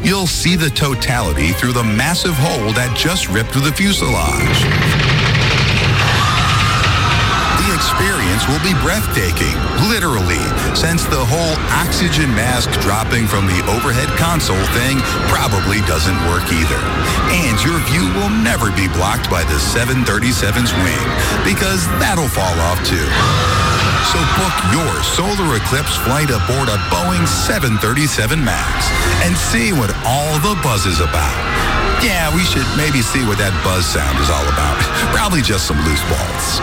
you'll see the totality through the massive hole that just ripped through the fuselage. The experience will be breathtaking, literally, since the whole oxygen mask dropping from the overhead console thing probably doesn't work either. And your view will never be blocked by the 737's wing, because that'll fall off too. So book your solar eclipse flight aboard a Boeing 737 MAX and see what all the buzz is about. Yeah, we should maybe see what that buzz sound is all about. Probably just some loose balls.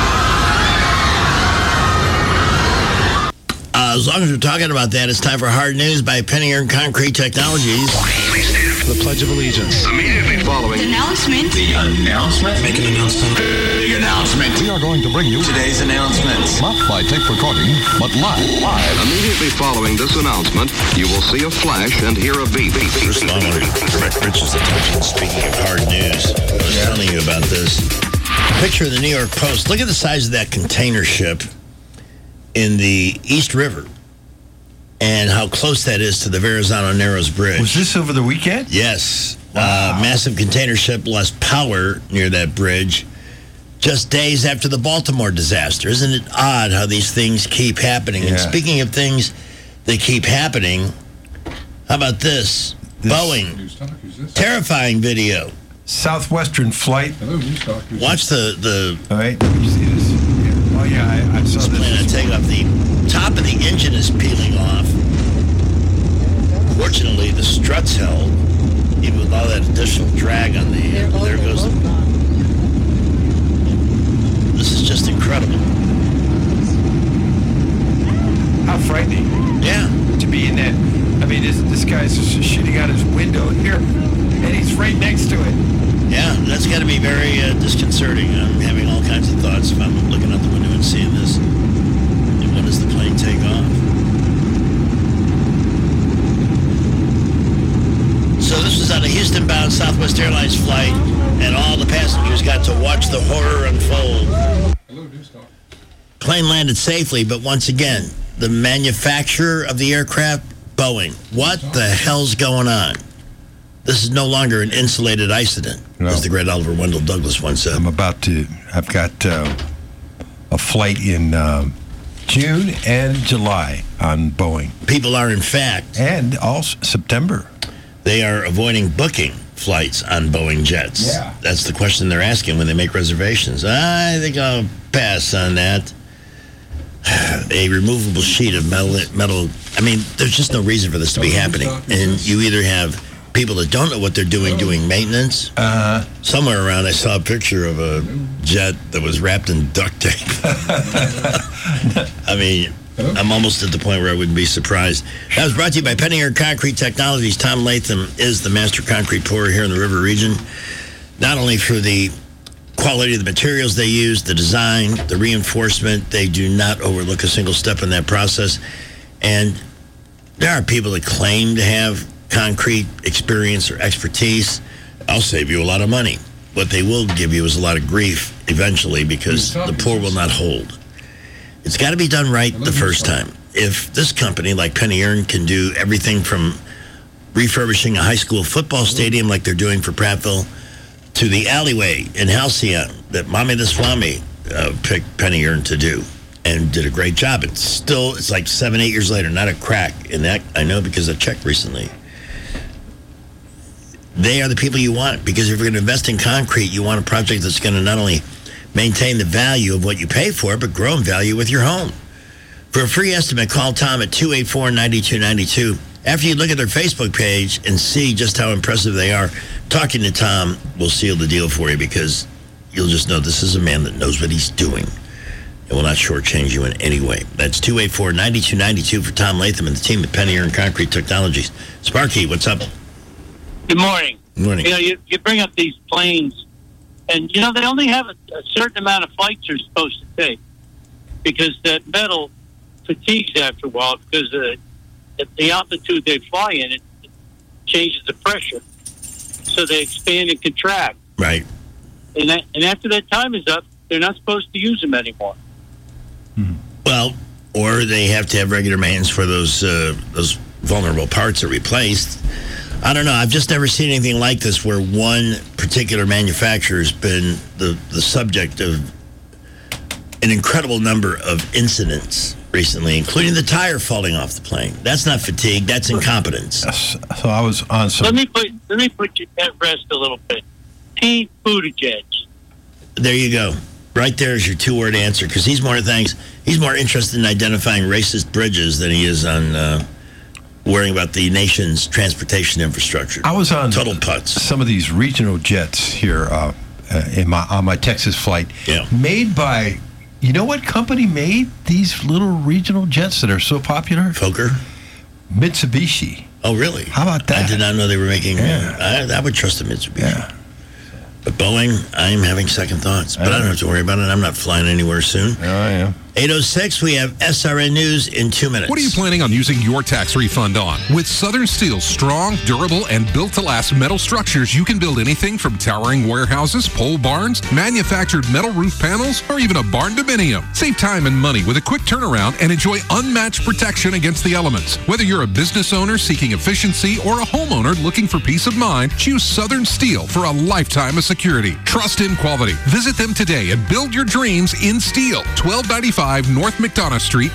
As long as we're talking about that, it's time for Hard News by Penny Earn Concrete Technologies. The Pledge of Allegiance. Immediately following the announcement. Make an announcement. Big announcement. We are going to bring you Today's announcements. not by tape recording, but live. Immediately following this announcement, you will see a flash and hear a beep. First, I want to direct Rich's attention. Speaking of hard news, I was telling you about this. Picture of the New York Post. Look at the size of that container ship in the East River and how close that is to the Verrazano Narrows Bridge. Was this over the weekend? Yes. Wow. Massive container ship lost power near that bridge just days after the Baltimore disaster. Isn't it odd how these things keep happening? Yeah. And speaking of things that keep happening, how about this? Boeing. Terrifying video. Southwestern flight. Watch the All right, you see this? Yeah. Oh, yeah, I saw plane this. take off. The top of the engine is peeling off. Fortunately, the struts held, even with all that additional drag on the... there goes... This is just incredible. How frightening. Yeah. To be in that. I mean, this guy's just shooting out his window here, and he's right next to it. Yeah, that's got to be very disconcerting. I'm having all kinds of thoughts if I'm looking out the window and seeing this. And when does the plane take off? So this was on a Houston-bound Southwest Airlines flight, and all the passengers got to watch the horror unfold. Plane landed safely, but once again, the manufacturer of the aircraft, Boeing. What the hell's going on? This is no longer an insulated incident, as the great Oliver Wendell Douglas once said. I've got a flight in June and July on Boeing. People are, in fact... And also September. They are avoiding booking flights on Boeing jets. Yeah. That's the question they're asking when they make reservations. I think I'll pass on that. A removable sheet of metal. I mean, there's just no reason for this to be happening. And you either have people that don't know what they're doing maintenance. Somewhere around, I saw a picture of a jet that was wrapped in duct tape. I mean, I'm almost at the point where I wouldn't be surprised. That was brought to you by Penny Earn Concrete Technologies. Tom Latham is the master concrete pourer here in the River region, not only for the quality of the materials they use, the design, the reinforcement. They do not overlook a single step in that process. And there are people that claim to have concrete experience or expertise. I'll save you a lot of money. What they will give you is a lot of grief eventually, because the poor will not hold. It's got to be done right the first time. If this company like Penny Earn can do everything from refurbishing a high school football stadium like they're doing for Prattville to the alleyway in Halcyon that Mommy the Swami picked Penny Earn to do and did a great job. It's like 7-8 years later, not a crack in that. I know because I checked recently. They are the people you want, because if you're going to invest in concrete, you want a project that's going to not only maintain the value of what you pay for, but grow in value with your home. For a free estimate, call Tom at 284-9292. After you look at their Facebook page and see just how impressive they are, talking to Tom will seal the deal for you, because you'll just know this is a man that knows what he's doing and will not shortchange you in any way. That's 284-9292 for Tom Latham and the team at Penny Earn Concrete Technologies. Sparky, what's up? Good morning. Good morning. You know, you bring up these planes, and, you know, they only have a certain amount of flights they're supposed to take, because that metal fatigues after a while, because at the altitude they fly in, it changes the pressure. So they expand and contract. Right. And after that time is up, they're not supposed to use them anymore. Well, or they have to have regular maintenance for those vulnerable parts are replaced. I don't know. I've just never seen anything like this where one particular manufacturer has been the subject of an incredible number of incidents recently, including the tire falling off the plane. That's not fatigue. That's incompetence. Yes. So I was on some... Let me put you at rest a little bit. Pete Buttigieg. There you go. Right there is your two-word answer, because he's more interested in identifying racist bridges than he is on worrying about the nation's transportation infrastructure. I was on total putz. Some of these regional jets here on my Texas flight. Yeah. Made by, you know what company made these little regional jets that are so popular? Fokker? Mitsubishi. Oh, really? How about that? I did not know they were making... Yeah. I would trust a Mitsubishi. Yeah. But Boeing, I'm having second thoughts. But I don't have to worry about it. I'm not flying anywhere soon. Oh, yeah. 8:06, we have SRN News in 2 minutes. What are you planning on using your tax refund on? With Southern Steel's strong, durable, and built-to-last metal structures, you can build anything from towering warehouses, pole barns, manufactured metal roof panels, or even a barn dominium. Save time and money with a quick turnaround and enjoy unmatched protection against the elements. Whether you're a business owner seeking efficiency or a homeowner looking for peace of mind, choose Southern Steel for a lifetime of security. Trust in quality. Visit them today and build your dreams in steel. 1295 North McDonough Street,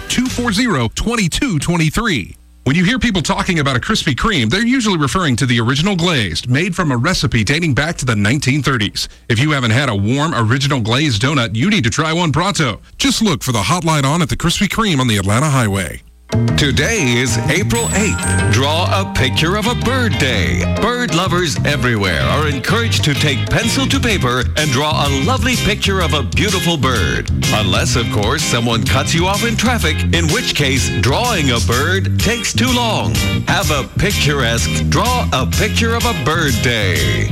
240-2223. When you hear people talking about a Krispy Kreme, they're usually referring to the original glazed, made from a recipe dating back to the 1930s. If you haven't had a warm, original glazed donut, you need to try one pronto. Just look for the hotline on at the Krispy Kreme on the Atlanta Highway. Today is April 8th. Draw a picture of a bird day. Bird lovers everywhere are encouraged to take pencil to paper and draw a lovely picture of a beautiful bird. Unless, of course, someone cuts you off in traffic, in which case drawing a bird takes too long. Have a picturesque Draw a Picture of a Bird Day.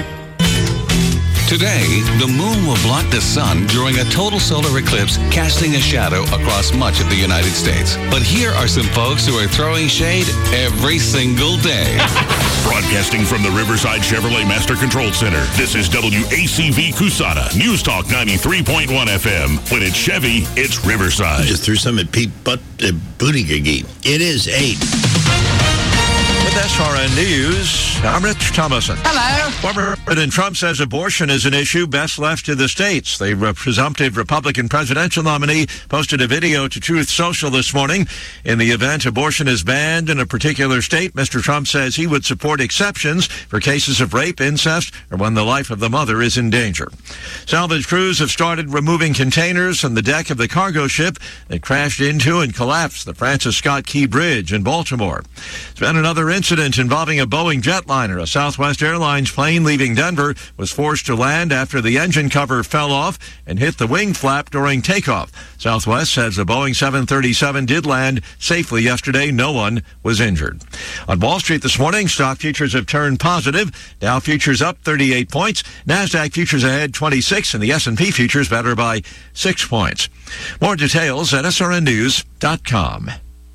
Today, the moon will block the sun during a total solar eclipse, casting a shadow across much of the United States. But here are some folks who are throwing shade every single day. Broadcasting from the Riverside Chevrolet Master Control Center, this is WACV Cusana, News Talk 93.1 FM. When it's Chevy, it's Riverside. I just threw some at Pete Buttigieg. It is 8. With SRN News, I'm Rich Thomason. Hello. Former President Trump says abortion is an issue best left to the states. The presumptive Republican presidential nominee posted a video to Truth Social this morning. In the event abortion is banned in a particular state, Mr. Trump says he would support exceptions for cases of rape, incest, or when the life of the mother is in danger. Salvage crews have started removing containers from the deck of the cargo ship that crashed into and collapsed the Francis Scott Key Bridge in Baltimore. It's been another incident involving a Boeing jetliner. A Southwest Airlines plane leaving Denver was forced to land after the engine cover fell off and hit the wing flap during takeoff. Southwest says the Boeing 737 did land safely yesterday. No one was injured. On Wall Street this morning, stock futures have turned positive. Dow futures up 38 points. NASDAQ futures ahead 26, and the S&P futures better by 6 points. More details at srnnews.com.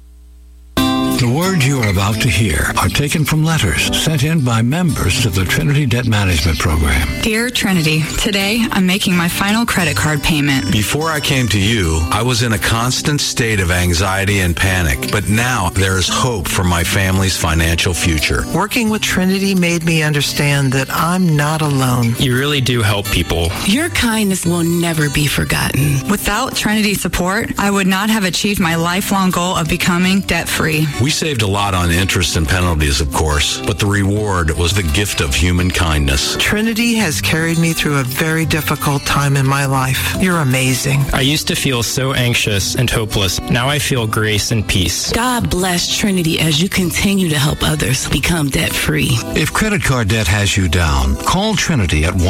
The words you are about to hear are taken from letters sent in by members of the Trinity Debt Management Program. Dear Trinity, today I'm making my final credit card payment. Before I came to you, I was in a constant state of anxiety and panic, but now there is hope for my family's financial future. Working with Trinity made me understand that I'm not alone. You really do help people. Your kindness will never be forgotten. Without Trinity's support, I would not have achieved my lifelong goal of becoming debt-free. We saved a lot on interest and penalties, of course, but the reward was the gift of human kindness. Trinity has carried me through a very difficult time in my life. You're amazing. I used to feel so anxious and hopeless. Now I feel grace and peace. God bless Trinity as you continue to help others become debt-free. If credit card debt has you down, call Trinity at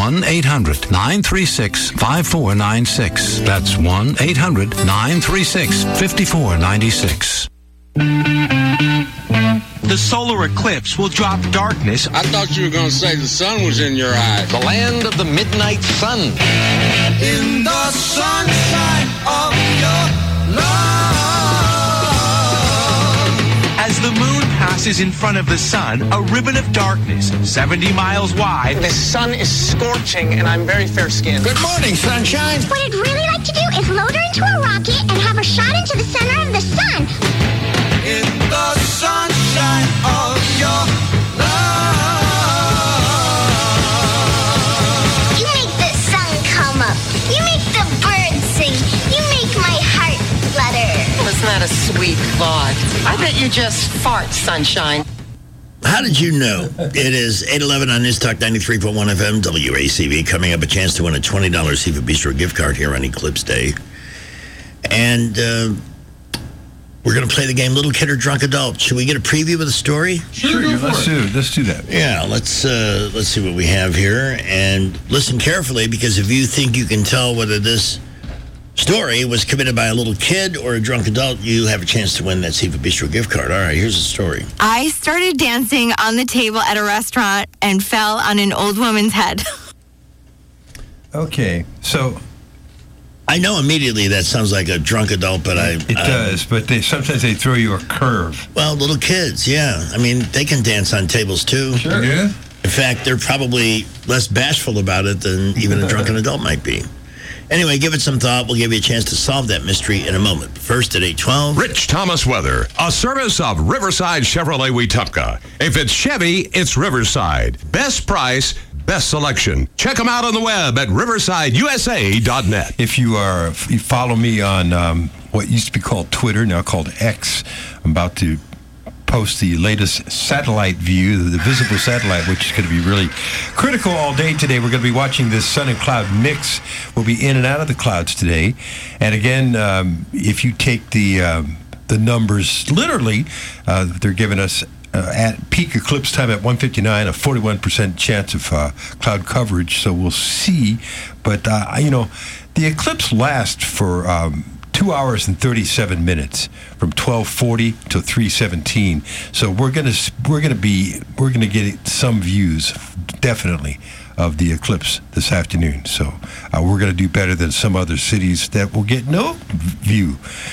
1-800-936-5496. That's 1-800-936-5496. The solar eclipse will drop darkness. I thought you were going to say the sun was in your eyes. The land of the midnight sun. In the sunshine of your love. As the moon passes in front of the sun, a ribbon of darkness, 70 miles wide. The sun is scorching, and I'm very fair-skinned. Good morning, sunshine. What I'd really like to do is load her into a rocket and have her shot into the center of the sun. In the sunshine of your love. Sweet thought. I bet you just fart, sunshine. How did you know? It is 8:11 on News Talk 93.1 FM, WACV. Coming up, a chance to win a $20 Seafood Bistro gift card here on Eclipse Day. And we're going to play the game Little Kid or Drunk Adult. Should we get a preview of the story? Sure, let's do that. Yeah, let's see what we have here. And listen carefully, because if you think you can tell whether this story was committed by a little kid or a drunk adult, you have a chance to win that Seafood Bistro gift card. All right, here's the story. I started dancing on the table at a restaurant and fell on an old woman's head. Okay, so I know immediately that sounds like a drunk adult, but it does. But sometimes they throw you a curve. Well, little kids, yeah. I mean, they can dance on tables too. Sure. Yeah. In fact, they're probably less bashful about it than even a drunken adult might be. Anyway, give it some thought. We'll give you a chance to solve that mystery in a moment. First at 8:12. Rich Thomas Weather, a service of Riverside Chevrolet Wetumpka. If it's Chevy, it's Riverside. Best price, best selection. Check them out on the web at riversideusa.net. If you follow me on what used to be called Twitter, now called X, I'm about to post the latest satellite view, the visible satellite, which is going to be really critical all day today. We're going to be watching this sun and cloud mix. We'll be in and out of the clouds today. And again, if you take the numbers literally, they're giving us at peak eclipse time at 1:59, a 41% chance of cloud coverage. So we'll see. But, the eclipse lasts for 2 hours and 37 minutes from 12:40 to 3:17. So we're gonna get some views, definitely, of the eclipse this afternoon. So we're gonna do better than some other cities that will get no view.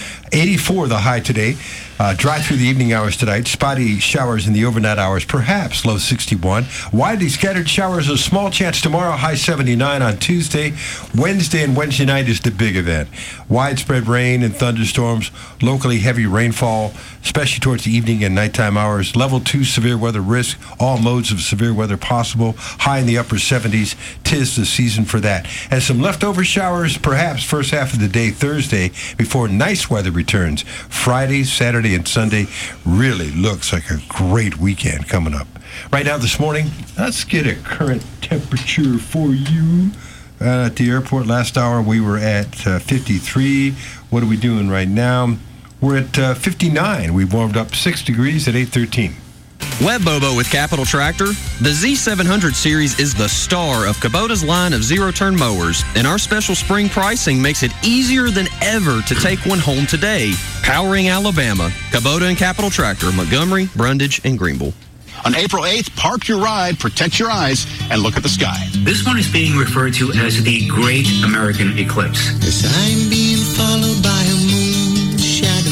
84 the high today. Dry through the evening hours tonight. Spotty showers in the overnight hours, perhaps low 61. Widely scattered showers, a small chance tomorrow, high 79 on Tuesday. Wednesday and Wednesday night is the big event. Widespread rain and thunderstorms, locally heavy rainfall, especially towards the evening and nighttime hours. Level 2 severe weather risk, all modes of severe weather possible. High in the upper 70s. 'Tis the season for that. And some leftover showers, perhaps first half of the day Thursday, before nice weather returns. Friday, Saturday, and Sunday really looks like a great weekend coming up. Right now this morning, let's get a current temperature for you. At the airport last hour, we were at 53. What are we doing right now? We're at 59. We've warmed up 6 degrees at 8:13. Web Bobo with Capital Tractor. The Z700 series is the star of Kubota's line of zero-turn mowers, and our special spring pricing makes it easier than ever to take one home today. Powering Alabama, Kubota and Capital Tractor, Montgomery, Brundage, and Greenville. On April 8th, park your ride, protect your eyes, and look at the sky. This one is being referred to as the Great American Eclipse. As I'm being followed by a moon shadow.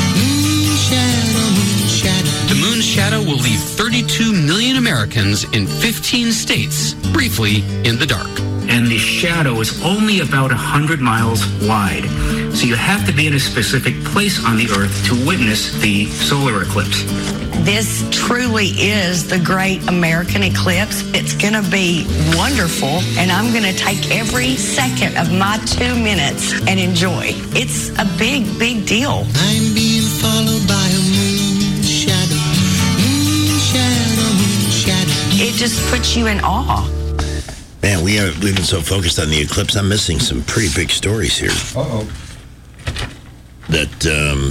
The moon's shadow will leave 32 million Americans in 15 states briefly in the dark. And the shadow is only about 100 miles wide. So you have to be in a specific place on the Earth to witness the solar eclipse. This truly is the Great American Eclipse. It's going to be wonderful, and I'm going to take every second of my 2 minutes and enjoy. It's a big, big deal. I'm being followed by a moon shadow. Moon shadow. It just puts you in awe. Man, we've been so focused on the eclipse, I'm missing some pretty big stories here. Uh-oh. That,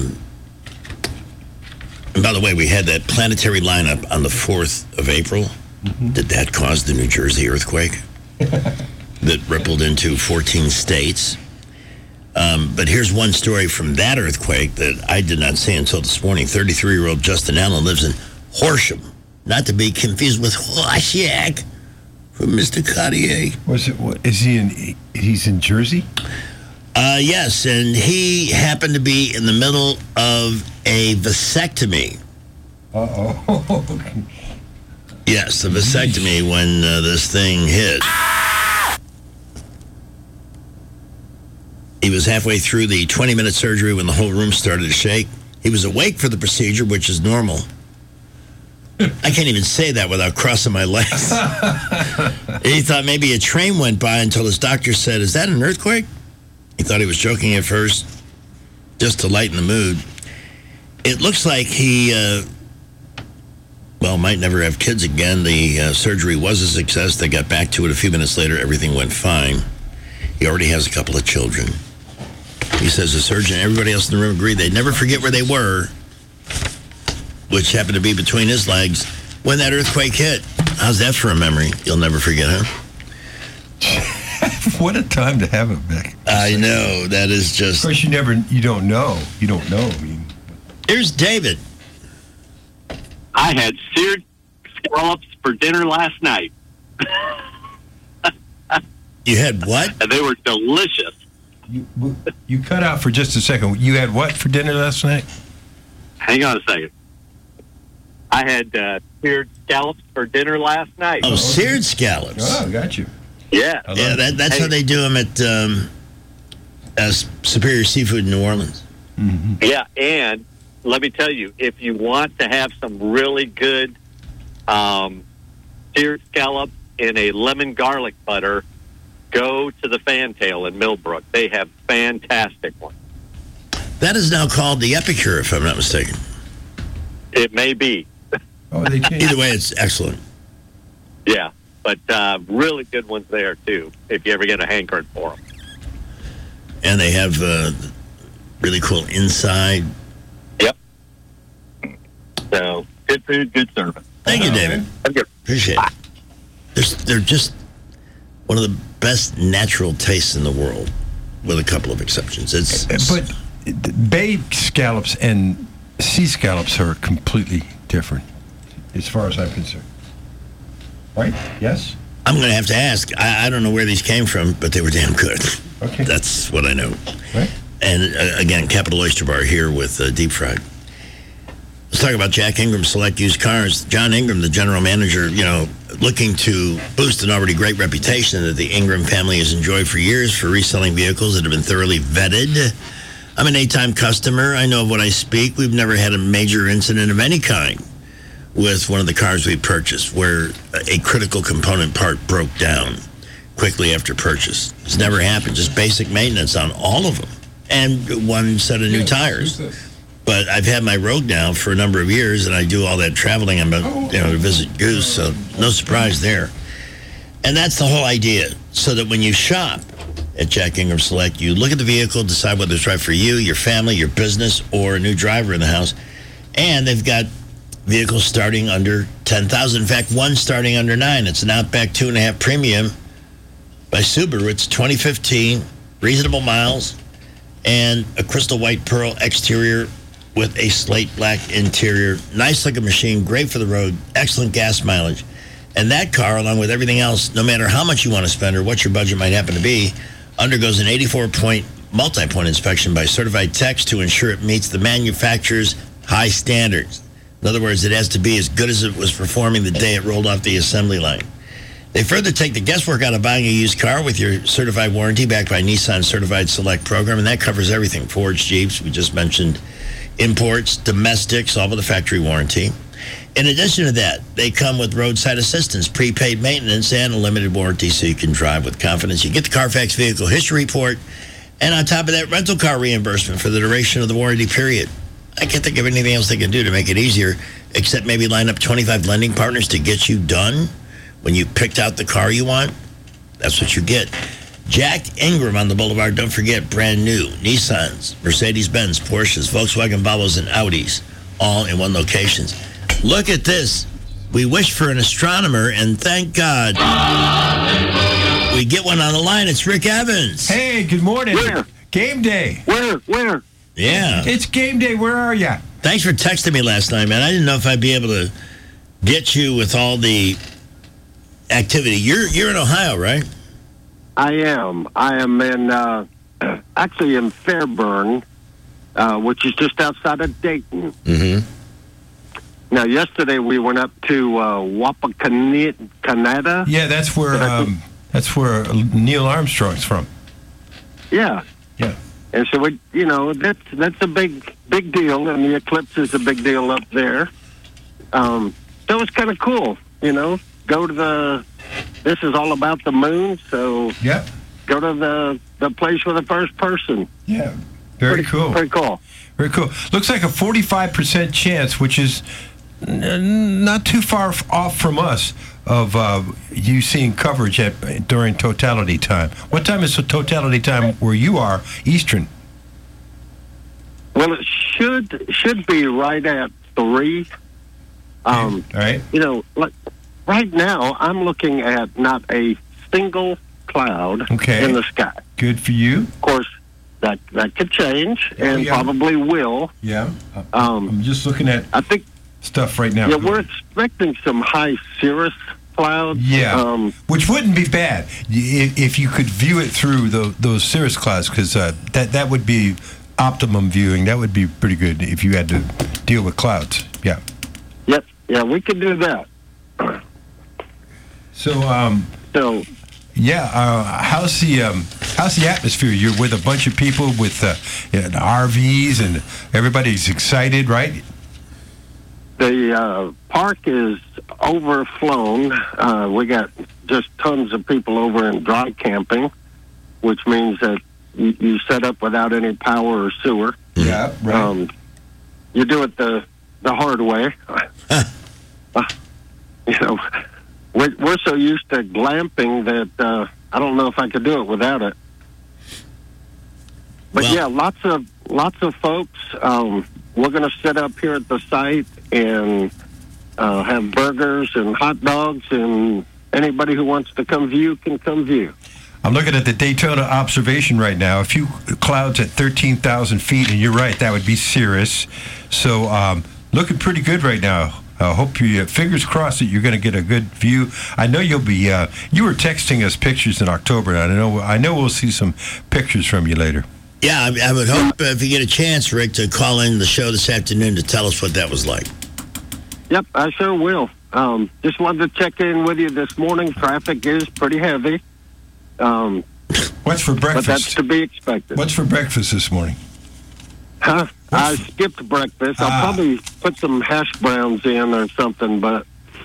and by the way, we had that planetary lineup on the 4th of April. Mm-hmm. Did that cause the New Jersey earthquake that rippled into 14 states? But here's one story from that earthquake that I did not see until this morning. 33-year-old Justin Allen lives in Horsham, not to be confused with Horshack from Mr. Cartier. He's in Jersey? Yes, and he happened to be in the middle of a vasectomy. Uh-oh. Yes, the vasectomy when this thing hit. He was halfway through the 20-minute surgery when the whole room started to shake. He was awake for the procedure, which is normal. I can't even say that without crossing my legs. He thought maybe a train went by until his doctor said, "Is that an earthquake?" He thought he was joking at first, just to lighten the mood. It looks like he, might never have kids again. The surgery was a success. They got back to it a few minutes later. Everything went fine. He already has a couple of children. He says the surgeon and everybody else in the room agreed they'd never forget where they were, which happened to be between his legs when that earthquake hit. How's that for a memory? You'll never forget, huh? What a time to have it back. I know. That is just... Of course, you don't know. You don't know. I mean... Here's David. I had seared scallops for dinner last night. You had what? And they were delicious. You cut out for just a second. You had what for dinner last night? Hang on a second. I had seared scallops for dinner last night. Oh, seared scallops. Oh, got you. Yeah. That's how they do them at Superior Seafood in New Orleans. Mm-hmm. Yeah, and let me tell you, if you want to have some really good seared scallops in a lemon garlic butter, go to the Fantail in Millbrook. They have fantastic ones. That is now called the Epicure, if I'm not mistaken. It may be. Oh, they changed. Either way, it's excellent. Yeah, but really good ones there, too, if you ever get a hankering for them. And they have really cool inside. Yep. So, good food, good service. Thank you, David. Appreciate it. They're just one of the best natural tastes in the world, with a couple of exceptions. But bay scallops and sea scallops are completely different, as far as I'm concerned. Right? Yes? I'm going to have to ask. I don't know where these came from, but they were damn good. Okay. That's what I know. Right. And again, Capital Oyster Bar here with Deep Fried. Let's talk about Jack Ingram Select Used Cars. John Ingram, the general manager, looking to boost an already great reputation that the Ingram family has enjoyed for years for reselling vehicles that have been thoroughly vetted. I'm an 8-time customer. I know of what I speak. We've never had a major incident of any kind with one of the cars we purchased where a critical component part broke down quickly after purchase. It's never happened. Just basic maintenance on all of them. And one set of new tires. But I've had my Rogue now for a number of years, and I do all that traveling. I'm to visit Goose, so no surprise there. And that's the whole idea, so that when you shop at Jack Ingram Select, you look at the vehicle, decide whether it's right for you, your family, your business, or a new driver in the house. And they've got vehicles starting under $10,000. In fact, one starting under $9,000. It's an Outback 2.5 Premium by Subaru. It's 2015, reasonable miles, and a crystal white pearl exterior with a slate black interior. Nice looking machine, great for the road, excellent gas mileage. And that car, along with everything else, no matter how much you want to spend or what your budget might happen to be, undergoes an 84-point multi-point inspection by certified techs to ensure it meets the manufacturer's high standards. In other words, it has to be as good as it was performing the day it rolled off the assembly line. They further take the guesswork out of buying a used car with your certified warranty backed by Nissan Certified Select program, and that covers everything. Fords, Jeeps, we just mentioned, imports, domestics, all with a factory warranty. In addition to that, they come with roadside assistance, prepaid maintenance, and a limited warranty so you can drive with confidence. You get the Carfax Vehicle History Report, and on top of that, rental car reimbursement for the duration of the warranty period. I can't think of anything else they can do to make it easier, except maybe line up 25 lending partners to get you done when you picked out the car you want. That's what you get. Jack Ingram on the Boulevard. Don't forget, brand new Nissans, Mercedes-Benz, Porsches, Volkswagen, Volvos, and Audis, all in one location. Look at this. We wish for an astronomer, and thank God we get one on the line. It's Rick Evans. Hey, good morning. Where? Game day. Where? Yeah. It's game day. Where are you? Thanks for texting me last night, man. I didn't know if I'd be able to get you with all the activity. You're in Ohio, right? I am in, actually in Fairburn, which is just outside of Dayton. Mm-hmm. Now, yesterday we went up to Wapakoneta. Yeah, that's where Neil Armstrong's from. Yeah. Yeah. And so that's a big deal, and the eclipse is a big deal up there. So it's kind of cool, Go to this is all about the moon, so yeah. Go to the place with the first person. Yeah. Very cool. Pretty cool. Very cool. Looks like a 45% chance, which is not too far off from us, of you seeing coverage during totality time. What time is the totality time where you are, Eastern? Well, it should be right at 3. All right. You know, like right now, I'm looking at not a single cloud in the sky. Good for you. Of course, that could change and probably will. Yeah. I'm just looking at stuff right now. Yeah, we're expecting some high cirrus clouds. Yeah, which wouldn't be bad if you could view it through those cirrus clouds, because that would be optimum viewing. That would be pretty good if you had to deal with clouds. Yeah. Yep. Yeah, we could do that. So how's the atmosphere? You're with a bunch of people with RVs, and everybody's excited, right? The park is overflown. We got just tons of people over in dry camping, which means that you set up without any power or sewer. Yeah, right. You do it the hard way. You know, we're so used to glamping that I don't know if I could do it without it. But lots of folks. We're going to sit up here at the site and have burgers and hot dogs, and anybody who wants to come view can come view. I'm looking at the Daytona observation right now. A few clouds at 13,000 feet, and you're right, that would be cirrus. So looking pretty good right now. I hope you, fingers crossed, that you're going to get a good view. I know you'll be, you were texting us pictures in October, and I know we'll see some pictures from you later. Yeah, I would hope if you get a chance, Rick, to call in the show this afternoon to tell us what that was like. Yep, I sure will. Just wanted to check in with you this morning. Traffic is pretty heavy. What's for breakfast? But that's to be expected. What's for breakfast this morning? Huh? I skipped breakfast. I'll probably put some hash browns in or something, but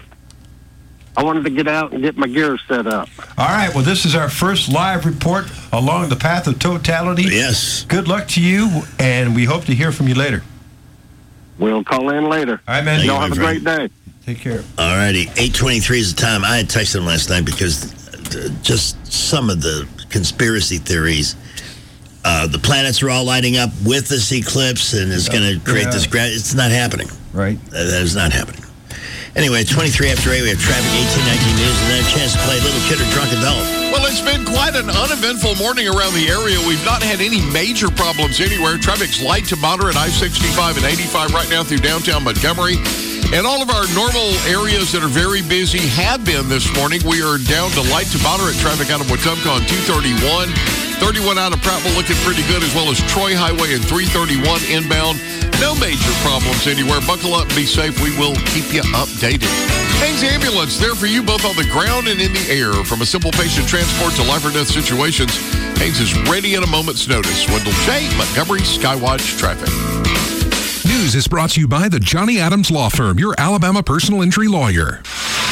I wanted to get out and get my gear set up. All right. Well, this is our first live report along the path of totality. Yes. Good luck to you, and we hope to hear from you later. We'll call in later. All right, man. Y'all have a great day. Take care. All righty. 8:23 is the time. I had texted him last night because just some of the conspiracy theories. The planets are all lighting up with this eclipse, and it's going to create this. It's not happening. Right. That is not happening. Anyway, 23 after 8, we have traffic, 1819 news, and then a chance to play Little Kid or Drunk Adult. Well, it's been quite an uneventful morning around the area. We've not had any major problems anywhere. Traffic's light to moderate, I-65 and 85 right now through downtown Montgomery. And all of our normal areas that are very busy have been this morning. We are down to light to moderate traffic out of Wetumpka on 231. 31 out of Prattville looking pretty good, as well as Troy Highway and 331 inbound. No major problems anywhere. Buckle up and be safe. We will keep you updated. Haines Ambulance, there for you both on the ground and in the air. From a simple patient transport to life or death situations, Haines is ready at a moment's notice. Wendell J., Montgomery Skywatch Traffic. News is brought to you by the Johnny Adams Law Firm, your Alabama personal injury lawyer.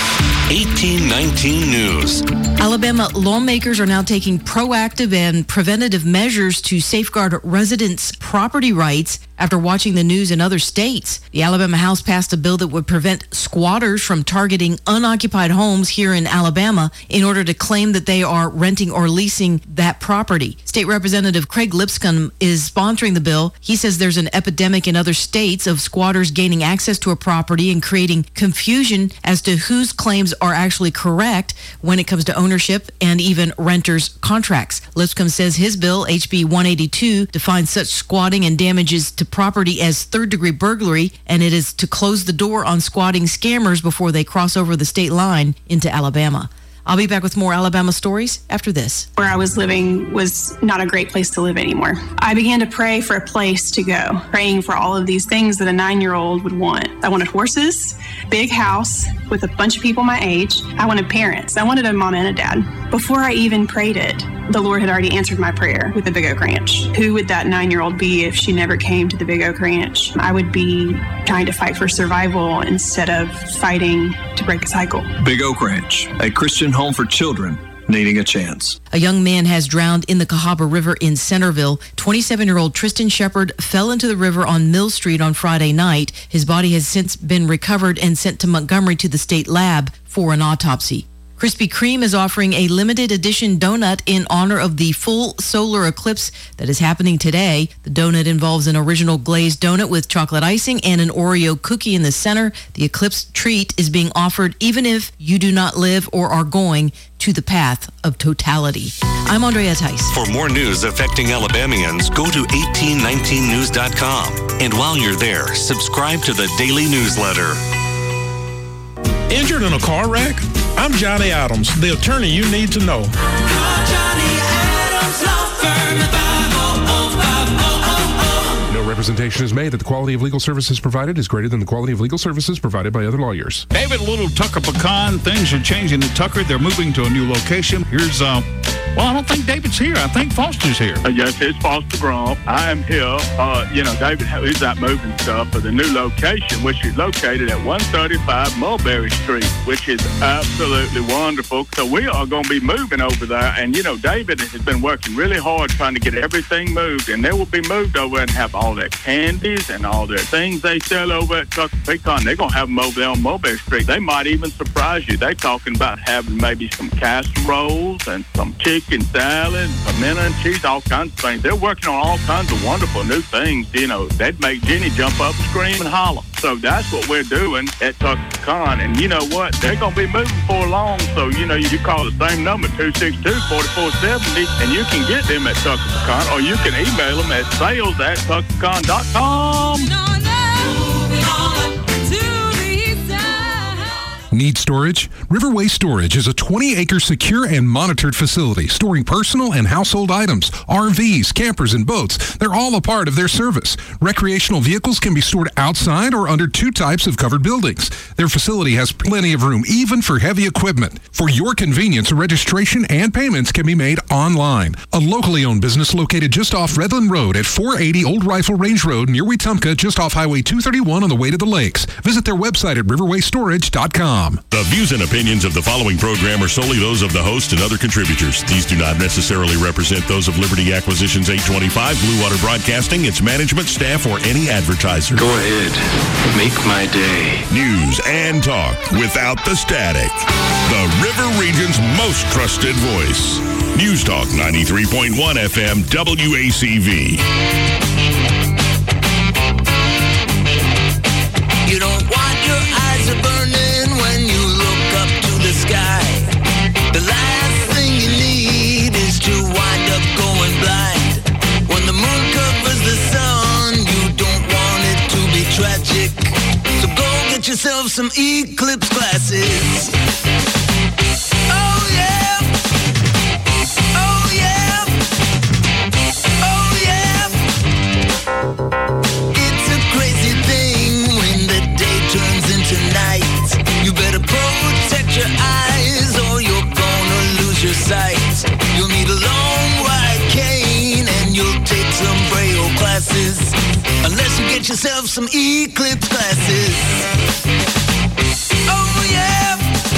1819 News. Alabama lawmakers are now taking proactive and preventative measures to safeguard residents' property rights after watching the news in other states. The Alabama House passed a bill that would prevent squatters from targeting unoccupied homes here in Alabama in order to claim that they are renting or leasing that property. State Representative Craig Lipscomb is sponsoring the bill. He says there's an epidemic in other states of squatters gaining access to a property and creating confusion as to whose claims are actually correct when it comes to ownership and even renters' contracts. Lipscomb says his bill, HB 182, defines such squatting and damages to property as third-degree burglary, and it is to close the door on squatting scammers before they cross over the state line into Alabama. I'll be back with more Alabama stories after this. Where I was living was not a great place to live anymore. I began to pray for a place to go, praying for all of these things that a 9-year-old would want. I wanted horses, big house with a bunch of people my age. I wanted parents. I wanted a mom and a dad. Before I even prayed it, the Lord had already answered my prayer with the Big Oak Ranch. Who would that 9-year-old be if she never came to the Big Oak Ranch? I would be trying to fight for survival instead of fighting to break a cycle. Big Oak Ranch, a Christian home for children needing a chance. A young man has drowned in the Cahaba River in Centerville. 27-year-old Tristan Shepard fell into the river on Mill Street on Friday night. His body has since been recovered and sent to Montgomery to the state lab for an autopsy. Krispy Kreme is offering a limited edition donut in honor of the full solar eclipse that is happening today. The donut involves an original glazed donut with chocolate icing and an Oreo cookie in the center. The eclipse treat is being offered even if you do not live or are going to the path of totality. I'm Andrea Tice. For more news affecting Alabamians, go to 1819news.com. And while you're there, subscribe to the daily newsletter. Injured in a car wreck? I'm Johnny Adams, the attorney you need to know. No representation is made that the quality of legal services provided is greater than the quality of legal services provided by other lawyers. David Little, Tucker Pecan, things are changing at Tucker. They're moving to a new location. Here's, well, I don't think David's here. I think Foster's here. Yes, it's Foster Grump. I am here. David is out moving stuff for the new location, which is located at 135 Mulberry Street, which is absolutely wonderful. So we are going to be moving over there. And, David has been working really hard trying to get everything moved. And they will be moved over and have all their candies and all their things they sell over at Tucker Pecan. They're going to have them over there on Mulberry Street. They might even surprise you. They're talking about having maybe some casseroles and some chicken salad, pimento and cheese, all kinds of things. They're working on all kinds of wonderful new things. That'd make Jenny jump up, scream, and holler. So that's what we're doing at Tucker Pecan. And you know what? They're going to be moving for long. So, you call the same number, 262-4470, and you can get them at Tucker Pecan, or you can email them at sales@tuckerpecan.com. Need storage? Riverway Storage is a 20-acre secure and monitored facility storing personal and household items, RVs, campers, and boats. They're all a part of their service. Recreational vehicles can be stored outside or under 2 types of covered buildings. Their facility has plenty of room, even for heavy equipment. For your convenience, registration and payments can be made online. A locally owned business located just off Redland Road at 480 Old Rifle Range Road near Wetumpka, just off Highway 231 on the way to the lakes. Visit their website at riverwaystorage.com. The views and opinions of the following program are solely those of the host and other contributors. These do not necessarily represent those of Liberty Acquisitions 825, Blue Water Broadcasting, its management, staff, or any advertiser. Go ahead. Make my day. News and talk without the static. The River Region's most trusted voice. News Talk 93.1 FM WACV. You don't want your eyes to burning when you look up to the sky. The last thing you need is to wind up going blind. When the moon covers the sun, you don't want it to be tragic. So go get yourself some eclipse glasses. Oh yeah. Oh yeah. Oh yeah. It's a crazy thing when the day turns into night. You better protect your eyes or you're gonna lose your sight. You'll need a long white cane and you'll take some Braille classes. Unless you get yourself some eclipse glasses. Oh yeah.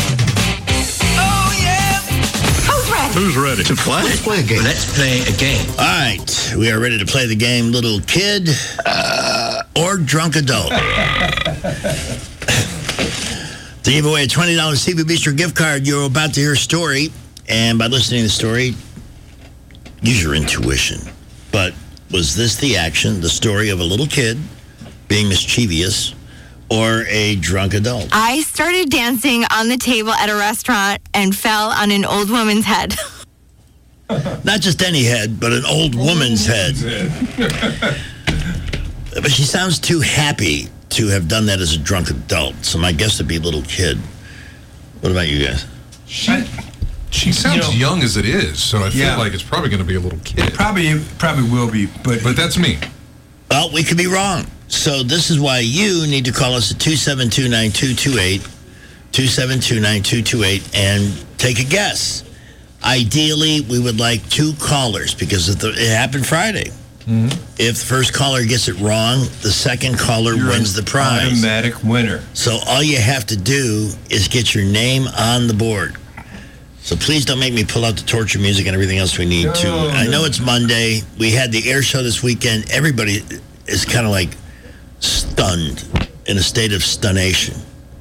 Oh yeah. Who's ready? Who's ready to play? Let's play a game. Let's play a game. All right, we are ready to play the game Little Kid or Drunk Adult. To give away a $20 CB Bistro gift card, you're about to hear a story, and by listening to the story, use your intuition. But was this the action, the story of a little kid being mischievous, or a drunk adult? I started dancing on the table at a restaurant and fell on an old woman's head. Not just any head, but an old woman's head. But she sounds too happy to have done that as a drunk adult, so my guess would be little kid. What about you guys? She sounds young as it is, so I feel like it's probably going to be a little kid. Probably will be, but that's me. Well, we could be wrong. So this is why you need to call us at 272-9228, 272-9228, and take a guess. Ideally, we would like 2 callers because it happened Friday. Mm-hmm. If the first caller gets it wrong, the second caller wins the prize. Automatic winner. So all you have to do is get your name on the board. So please don't make me pull out the torture music and everything else we need to. I know it's Monday. We had the air show this weekend. Everybody is kind of like stunned, in a state of stunnation.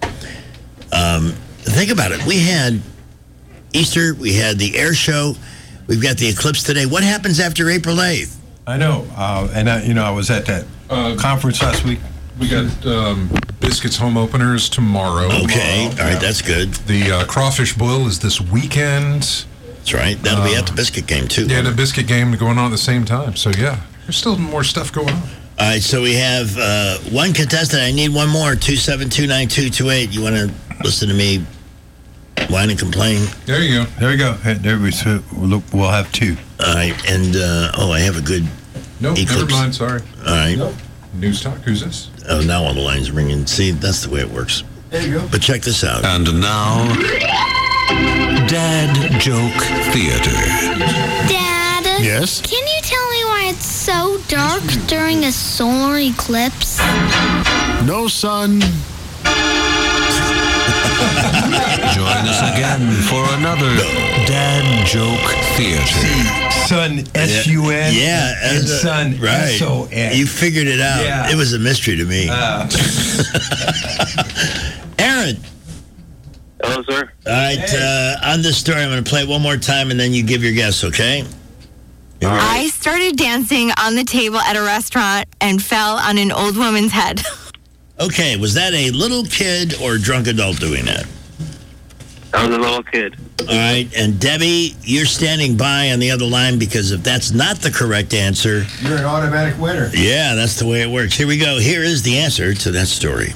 Think about it. We had Easter. We had the air show. We've got the eclipse today. What happens after April 8th? I know. I was at that conference last week. We got Biscuits home openers tomorrow. Okay. All right. That's good. The crawfish boil is this weekend. That's right. That'll be at the biscuit game, too. Yeah, the biscuit game going on at the same time. So, yeah, there's still more stuff going on. All right, so we have one contestant. I need one more, 272-9228. You want to listen to me whine and complain? There you go. There we go. We'll have two. All right, and, I have a good Nope, eclipse. never mind, sorry. All right. Nope. News Talk, who's this? Oh, now all the lines are ringing. See, that's the way it works. There you go. But check this out. And now, Dad Joke Theater. Dad? Yes? Can you tell me why it's so dark during a solar eclipse? No, son. Join us again for another Dad Joke Theater. Sun, S-U-N. Yeah. And Sun, right. S-O-N. You figured it out. Yeah. It was a mystery to me. Aaron. Hello, sir. All right. On this story, I'm going to play it one more time, and then you give your guess, okay? I started dancing on the table at a restaurant and fell on an old woman's head. Okay, was that a little kid or a drunk adult doing that? I was a little kid. All right, and Debbie, you're standing by on the other line because if that's not the correct answer... You're an automatic winner. Yeah, that's the way it works. Here we go. Here is the answer to that story.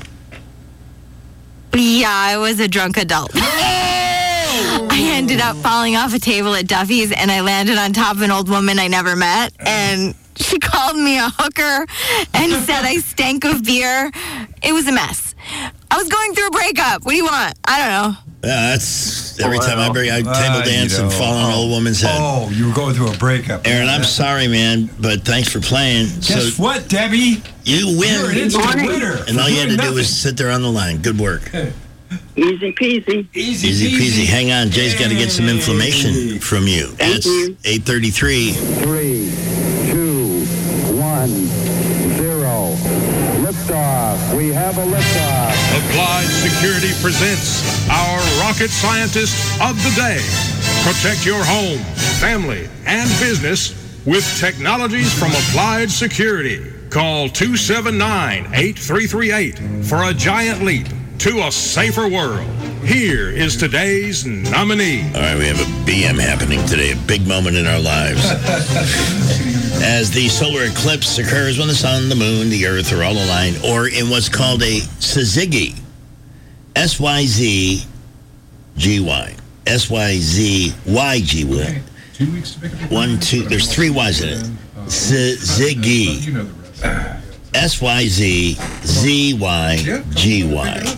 Yeah, I was a drunk adult. I ended up falling off a table at Duffy's, and I landed on top of an old woman I never met, and she called me a hooker and said I stank of beer. It was a mess. I was going through a breakup. What do you want? I don't know. Yeah, that's every time I table dance and fall on an old woman's head. Oh, you were going through a breakup. Aaron, I'm sorry, man, but thanks for playing. Guess what, Debbie? You win. You're an instant winner. And all you had to do was sit there on the line. Good work. Easy peasy. Easy peasy. Hang on. Jay's got to get some inflammation from you. It's 8:33. 3, 2, 1, 0. Liftoff. We have a liftoff. Applied Security presents our rocket scientist of the day. Protect your home, family, and business with technologies from Applied Security. Call 279-8338 for a giant leap to a safer world. Here is today's nominee. All right, we have a BM happening today, a big moment in our lives. As the solar eclipse occurs when the sun, the moon, the earth are all aligned, or in what's called a syzygy. S-Y-Z-G-Y. S-Y-Z-Y-G-Y. 2 weeks to pick up. 1, 2, there's 3 Y's in it. Syzygy. You know the rest. S-Y-Z-Z-Y-G-Y.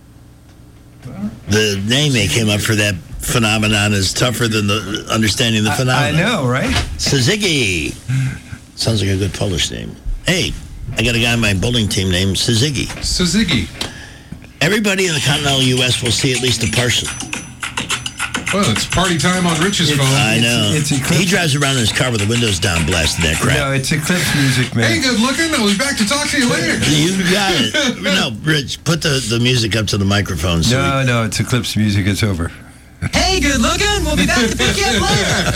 The name they came up for that phenomenon is tougher than the understanding the phenomenon. I know, right? Syzygy. Sounds like a good Polish name. Hey, I got a guy on my bowling team named Syzygy. Syzygy. Everybody in the continental U.S. will see at least a partial. Well, it's party time on Rich's phone. I know. It's he drives around in his car with the windows down, blasting that crap. No, it's eclipse music, man. Hey, good looking. I'll be back to talk to you later. You got it. No, Rich, put the music up to the microphone. So No, it's eclipse music. It's over. Hey, good looking. We'll be back to pick you up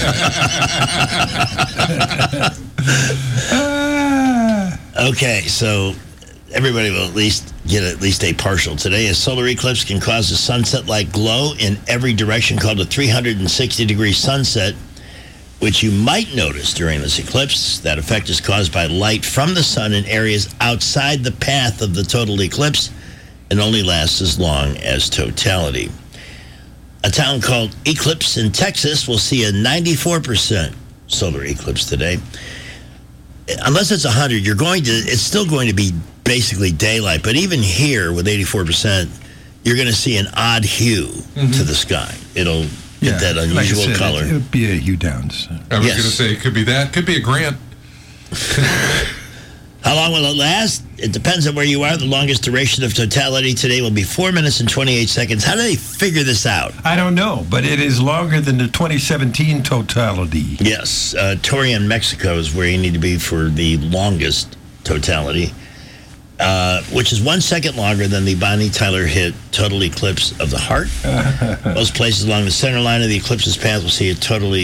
later. Okay, so everybody will at least get at least a partial today. A solar eclipse can cause a sunset-like glow in every direction called a 360-degree sunset, which you might notice during this eclipse. That effect is caused by light from the sun in areas outside the path of the total eclipse and only lasts as long as totality. A town called Eclipse in Texas will see a 94% solar eclipse today. Unless it's 100, it's still going to be basically daylight. But even here with 84%, you're going to see an odd hue to the sky. It'll get that unusual like I said, color. It would be a hue down. So. I was going to say, it could be that. Could be a grant. How long will it last? It depends on where you are. The longest duration of totality today will be 4 minutes and 28 seconds. How do they figure this out? I don't know, but it is longer than the 2017 totality. Yes. Torreon, Mexico is where you need to be for the longest totality, which is 1 second longer than the Bonnie Tyler hit Total Eclipse of the Heart. Most places along the center line of the eclipse's path will see a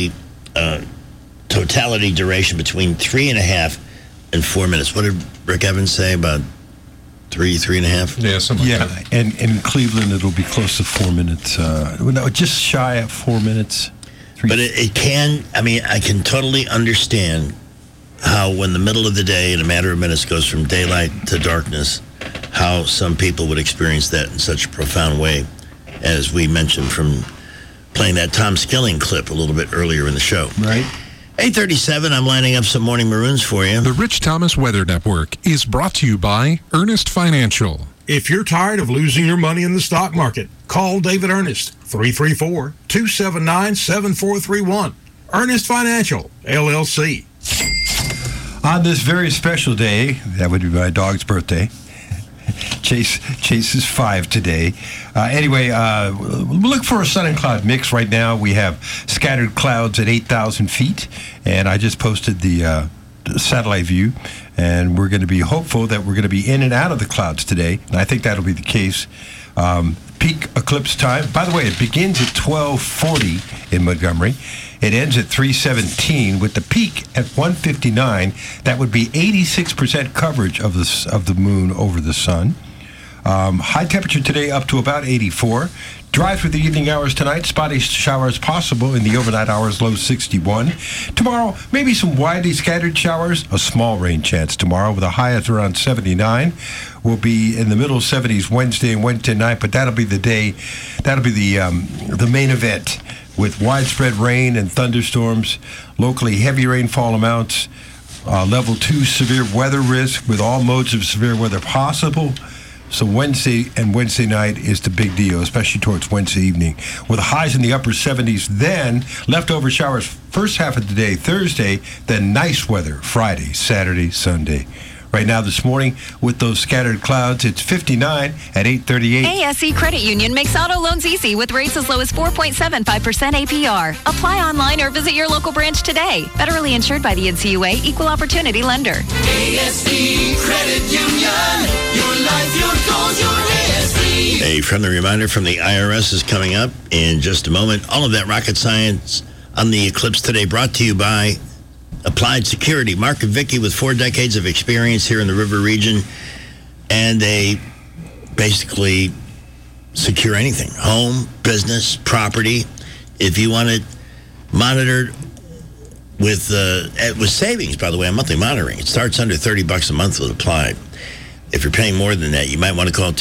totality duration between 3.5 and 4 minutes. What did Rick Evans say about 3.5? Yeah, something like that. And in Cleveland, it'll be close to 4 minutes. No, just shy of 4 minutes. But it can, I can totally understand how when the middle of the day in a matter of minutes goes from daylight to darkness, how some people would experience that in such a profound way, as we mentioned from playing that Tom Skilling clip a little bit earlier in the show. Right. 8:37, I'm lining up some morning maroons for you. The Rich Thomas Weather Network is brought to you by Ernest Financial. If you're tired of losing your money in the stock market, call David Ernest, 334-279-7431. Ernest Financial, LLC. On this very special day, that would be my dog's birthday. Chase is 5 today. Look for a sun and cloud mix right now. We have scattered clouds at 8,000 feet, and I just posted the satellite view, and we're going to be hopeful that we're going to be in and out of the clouds today, and I think that'll be the case. Peak eclipse time, by the way, it begins at 12:40 in Montgomery. It ends at 3:17 with the peak at 1:59. That would be 86% coverage of the moon over the sun. High temperature today up to about 84. Dry through the evening hours tonight. Spotty showers possible in the overnight hours, low 61. Tomorrow, maybe some widely scattered showers. A small rain chance tomorrow with a high at around 79. We'll be in the middle 70s Wednesday and Wednesday night, but that'll be the day. That'll be the main event with widespread rain and thunderstorms, locally heavy rainfall amounts, level 2 severe weather risk with all modes of severe weather possible. So Wednesday and Wednesday night is the big deal, especially towards Wednesday evening, with highs in the upper 70s. Then leftover showers first half of the day, Thursday, then nice weather Friday, Saturday, Sunday. Right now this morning, with those scattered clouds, it's 59 at 8:38. ASE Credit Union makes auto loans easy with rates as low as 4.75% APR. Apply online or visit your local branch today. Federally insured by the NCUA, Equal Opportunity Lender. ASE Credit Union. Your life, your goals, your ASE. A friendly reminder from the IRS is coming up in just a moment. All of that rocket science on the eclipse today brought to you by Applied Security. Mark and Vicky with 4 decades of experience here in the River region, and they basically secure anything. Home, business, property. If you want it monitored with savings, by the way, on monthly monitoring, it starts under $30 a month with Applied. If you're paying more than that, you might want to call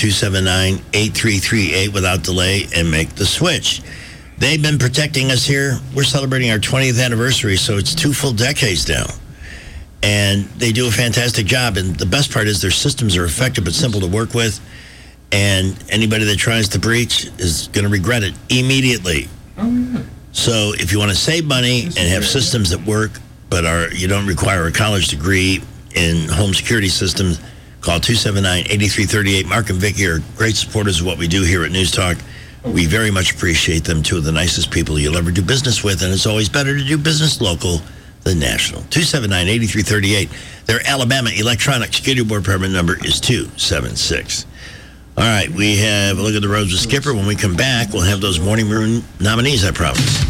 279-8338 without delay and make the switch. They've been protecting us here. We're celebrating our 20th anniversary, so it's 2 full decades now. And they do a fantastic job. And the best part is their systems are effective but simple to work with. And anybody that tries to breach is going to regret it immediately. Oh, yeah. So if you want to save money and have systems that work but you don't require a college degree in home security systems, call 279-8338. Mark and Vicky are great supporters of what we do here at News Talk. We very much appreciate them. 2 of the nicest people you'll ever do business with, and it's always better to do business local than national. 279-8338. Their Alabama Electronic Security Board permit number is 276. All right, we have a look at the roads with Skipper. When we come back, we'll have those Morning Maroon nominees, I promise.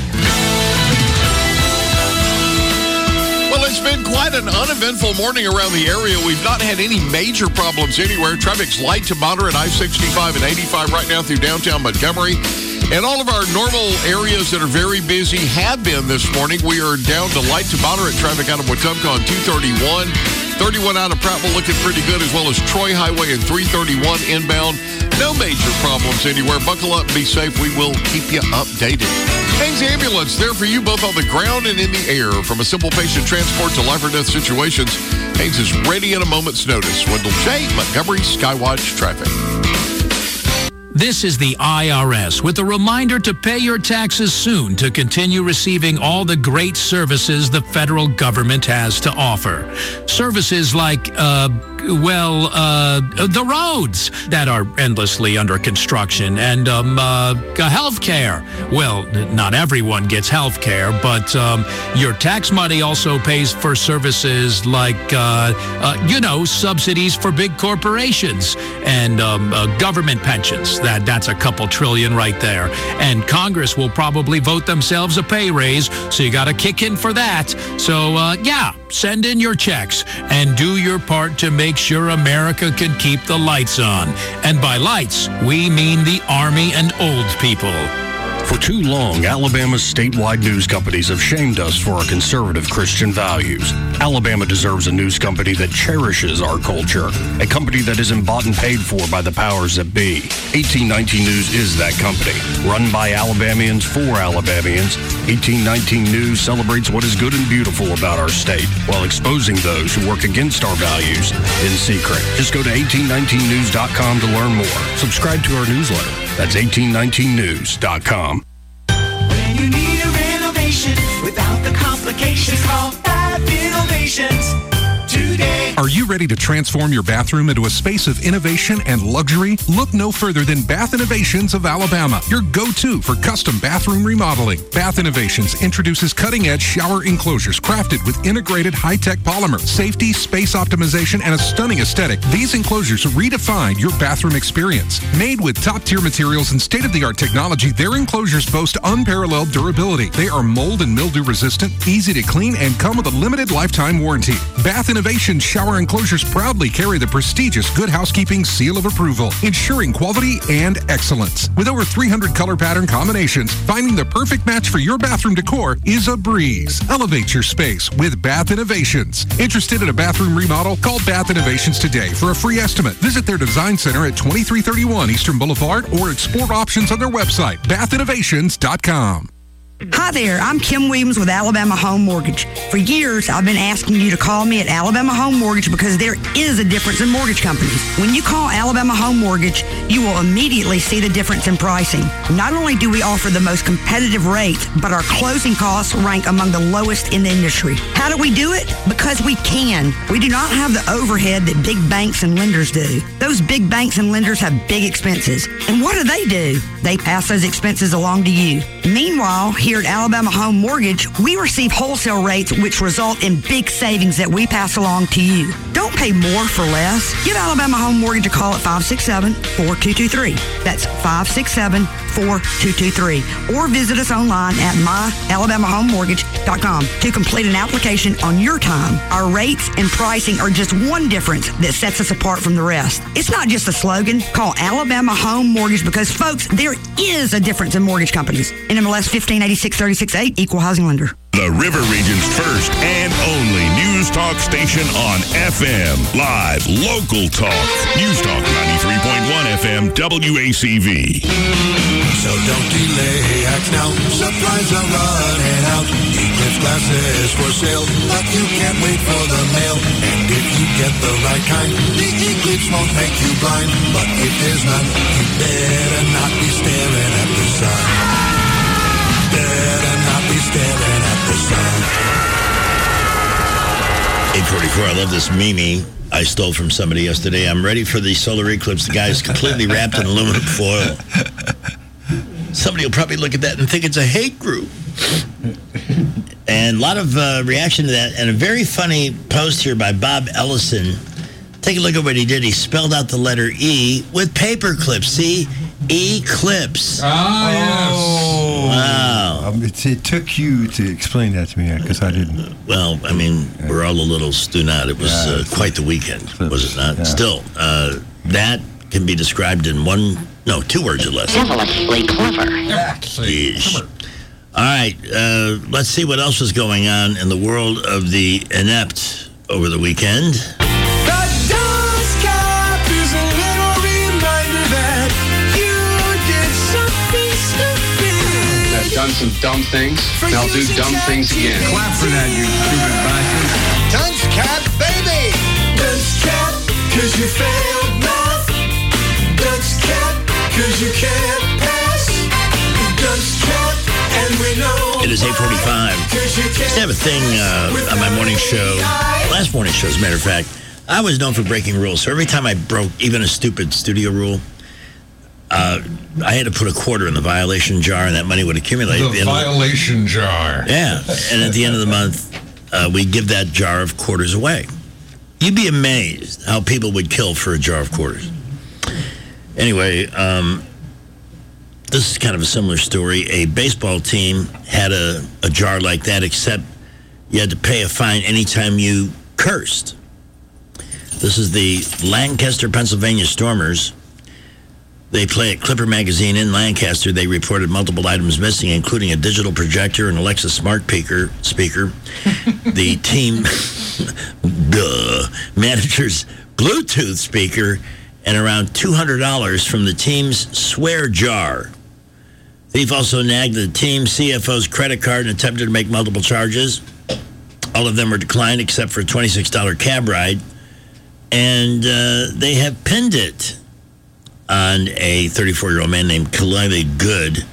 Well, it's been quite an uneventful morning around the area. We've not had any major problems anywhere. Traffic's light to moderate, I-65 and 85 right now through downtown Montgomery. And all of our normal areas that are very busy have been this morning. We are down to light to moderate traffic out of Wetumpka on 231. 31 out of Prattville looking pretty good, as well as Troy Highway and 331 inbound. No major problems anywhere. Buckle up and be safe. We will keep you updated. Haynes Ambulance, there for you both on the ground and in the air. From a simple patient transport to life or death situations, Haynes is ready at a moment's notice. Wendell J., Montgomery Skywatch Traffic. This is the IRS with a reminder to pay your taxes soon to continue receiving all the great services the federal government has to offer. Services like, the roads that are endlessly under construction and health care. Well, not everyone gets health care, but your tax money also pays for services like, subsidies for big corporations and government pensions. That's a couple trillion right there. And Congress will probably vote themselves a pay raise, so you got to kick in for that. So, send in your checks and do your part to make sure America can keep the lights on. And by lights, we mean the Army and old people. For too long, Alabama's statewide news companies have shamed us for our conservative Christian values. Alabama deserves a news company that cherishes our culture, a company that isn't bought and paid for by the powers that be. 1819 News is that company. Run by Alabamians for Alabamians, 1819 News celebrates what is good and beautiful about our state, while exposing those who work against our values in secret. Just go to 1819news.com to learn more. Subscribe to our newsletter. That's 1819news.com. When you need a renovation without the complications, call Bath Innovations today. Are you ready to transform your bathroom into a space of innovation and luxury? Look no further than Bath Innovations of Alabama, your go-to for custom bathroom remodeling. Bath Innovations introduces cutting-edge shower enclosures crafted with integrated high-tech polymer, safety, space optimization, and a stunning aesthetic. These enclosures redefine your bathroom experience. Made with top-tier materials and state-of-the-art technology, their enclosures boast unparalleled durability. They are mold and mildew resistant, easy to clean, and come with a limited lifetime warranty. Bath Innovations shower enclosures proudly carry the prestigious Good Housekeeping Seal of Approval, ensuring quality and excellence. With over 300 color pattern combinations, finding the perfect match for your bathroom decor is a breeze. Elevate your space with Bath Innovations. Interested in a bathroom remodel? Call Bath Innovations today for a free estimate. Visit their design center at 2331 Eastern Boulevard or explore options on their website, bathinnovations.com. Hi there, I'm Kim Williams with Alabama Home Mortgage. For years, I've been asking you to call me at Alabama Home Mortgage because there is a difference in mortgage companies. When you call Alabama Home Mortgage, you will immediately see the difference in pricing. Not only do we offer the most competitive rates, but our closing costs rank among the lowest in the industry. How do we do it? Because we can. We do not have the overhead that big banks and lenders do. Those big banks and lenders have big expenses. And what do? They pass those expenses along to you. Meanwhile, here at Alabama Home Mortgage, we receive wholesale rates which result in big savings that we pass along to you. Don't pay more for less. Give Alabama Home Mortgage a call at 567-4223. That's 567-4223. Or visit us online at myalabamahomemortgage.com to complete an application on your time. Our rates and pricing are just one difference that sets us apart from the rest. It's not just a slogan. Call Alabama Home Mortgage because, folks, there is a difference in mortgage companies. NMLS 1586-36-8, Equal Housing Lender. The River Region's first and only news talk station on FM. Live, local talk. News Talk 93.1 FM WACV. So don't delay, act now. Supplies are running out. Eclipse glasses for sale, but you can't wait for the mail. And if you get the right kind, the Eclipse won't make you blind. But if there's none, you better not be staring at the sun. Better not be staring at the sun. 844, I love this meme I stole from somebody yesterday. I'm ready for the solar eclipse. The guy's completely wrapped in aluminum foil. Somebody will probably look at that and think it's a hate group. And a lot of reaction to that. And a very funny post here by Bob Ellison. Take a look at what he did. He spelled out the letter E with paper clips. See? Eclipse. Yes. Wow. It took you to explain that to me because I didn't. Well, I mean, we're all a little stewed-out. It was quite the weekend, was it not? Yeah. Still, that can be described in 2 words or less. Devilishly clever. Yeesh. All right, let's see what else was going on in the world of the inept over the weekend. Done some dumb things, and I'll do dumb things again. Clap for that, you stupid bastard. Dunce Cap, baby! Dunce Cap, cause you failed math. Dunce Cap, 'Cause you can't pass the dust trap, and we know. It is 8:45. I used to have a thing on my morning show, last morning show, as a matter of fact. I was known for breaking rules. So every time I broke even a stupid studio rule, I had to put a quarter in the violation jar, and that money would accumulate. The violation jar. Yeah. And at the end of the month, we give that jar of quarters away. You'd be amazed how people would kill for a jar of quarters. Anyway, this is kind of a similar story. A baseball team had a jar like that, except you had to pay a fine anytime you cursed. This is the Lancaster, Pennsylvania Stormers. They play at Clipper Magazine in Lancaster. They reported multiple items missing, including a digital projector, an Alexa smart speaker. The team manager's Bluetooth speaker, and around $200 from the team's swear jar. Thief also nagged the team CFO's credit card and attempted to make multiple charges. All of them were declined except for a $26 cab ride. And they have pinned it on a 34-year-old man named Kalele Good.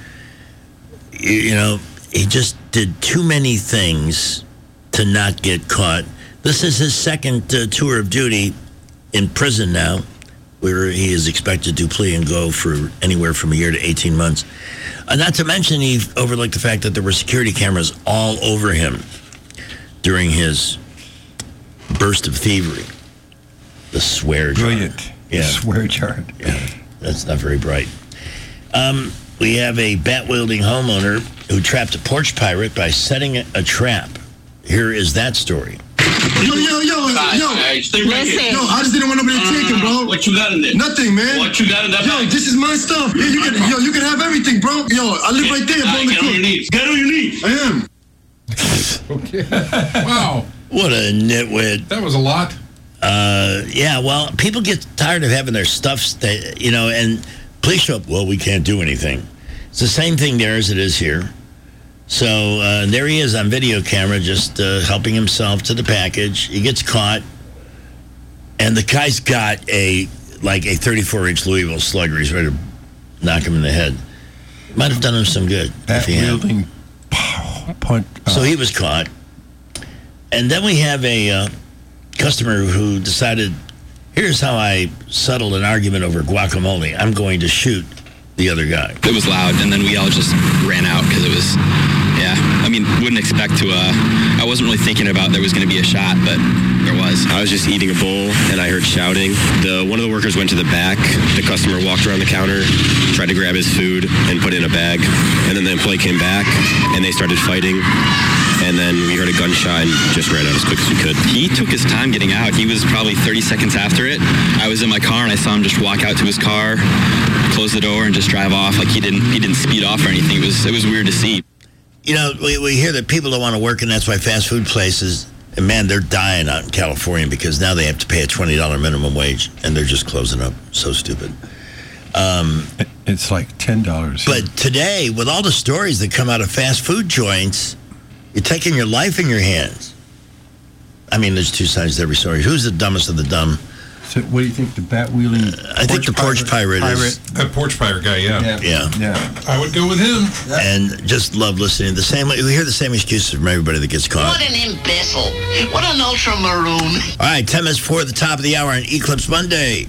You know, he just did too many things to not get caught. This is his second tour of duty in prison now, where he is expected to plea and go for anywhere from a year to 18 months. Not to mention, he overlooked the fact that there were security cameras all over him during his burst of thievery. The swear jar. Brilliant. Yeah. Swear jar. Yeah. That's not very bright. We have a bat-wielding homeowner who trapped a porch pirate by setting a trap. Here is that story. Yo. Stay right here. Yo, I just didn't want nobody to take it, bro. What you got in there? Nothing, man. What you got in that bag? Yo, this is my stuff. Yeah, you can have everything, bro. Yo, I live right there, bro. Get on your knees. Get on your knees. I am. Okay. Wow. What a nitwit. That was a lot. Yeah, well, people get tired of having their stuff, and police show up, well, we can't do anything. It's the same thing there as it is here. So there he is on video camera just helping himself to the package. He gets caught, and the guy's got a 34-inch Louisville Slugger. He's ready to knock him in the head. Might have done him some good. Bat-wielding punch. So he was caught. And then we have a customer who decided, here's how I settled an argument over guacamole. I'm going to shoot the other guy. It was loud, and then we all just ran out because it was, wouldn't expect to, I wasn't really thinking about there was going to be a shot, but there was. I was just eating a bowl, and I heard shouting. One of the workers went to the back. The customer walked around the counter, tried to grab his food, and put it in a bag. And then the employee came back, and they started fighting. And then we heard a gunshot and just ran out as quick as we could. He took his time getting out. He was probably 30 seconds after it. I was in my car, and I saw him just walk out to his car, close the door, and just drive off. Like he didn't speed off or anything. It was weird to see. You know, we hear that people don't want to work, and that's why fast food places, and man, they're dying out in California because now they have to pay a $20 minimum wage, and they're just closing up. So stupid. It's like $10. But today, with all the stories that come out of fast food joints, you're taking your life in your hands. I mean, there's two sides to every story. Who's the dumbest of the dumb? So what do you think, the bat-wheeling? I think the porch pirate is. That porch pirate guy, yeah. Yeah. I would go with him. And just love listening. We hear the same excuses from everybody that gets caught. What an imbecile. What an ultra-maroon. All right, 10 minutes before the top of the hour on Eclipse Monday.